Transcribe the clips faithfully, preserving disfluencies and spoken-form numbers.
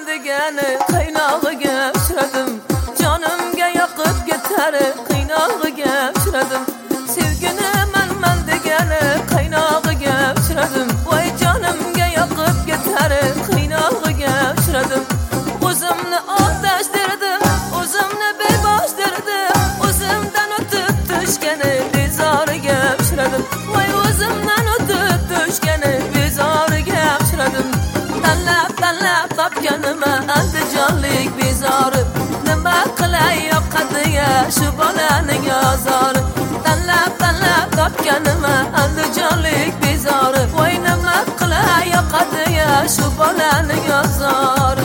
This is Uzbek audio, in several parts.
degani qaynog'iga uchradim, jonimga yoqib ketar qiynog'iga uchradim. Sevgini manman degani qaynog'iga uchradim, voy jonimga yoqib ketar qiynog'iga uchradim. O'zimni otash derdim, o'zimni bebosh derdim, o'zimdan o'tib tushgani bezoriga uchradim, voy o'zimdan o'tib tushgani bezoriga uchradim. Tanlab tanlab topganima andijonlik bezori, nima qilay yoqadiga shu bolaning azori. Tanlab tanlab topganima andijonlik bezori, voy nima qilay yoqadiga shu bolaning azori.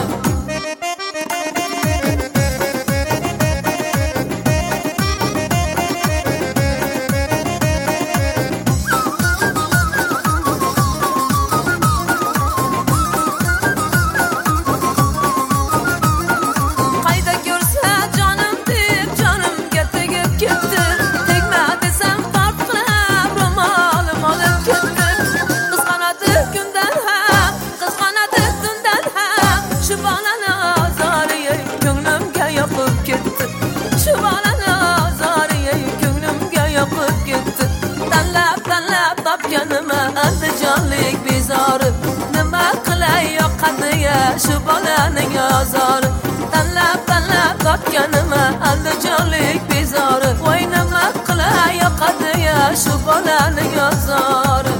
Topganima andijonlik bezori, nima qilay yoqadiga shu bolaning azori. Tanlab tanlab topganima andijonlik bezori, voy nima qilay yoqadiga shu bolaning azori.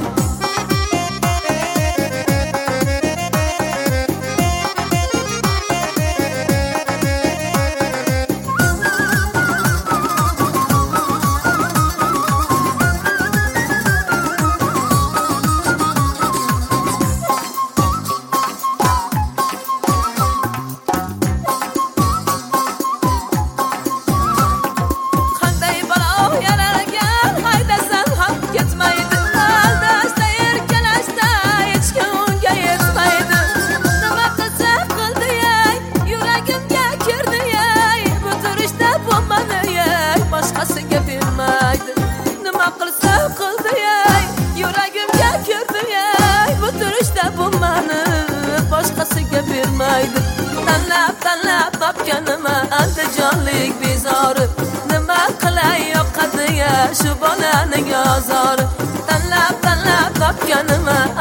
Tanlab tanlab topganima andijonlik bezori, nima qilay yoqadiga shu bolaning azori. Tanlab tanlab topganima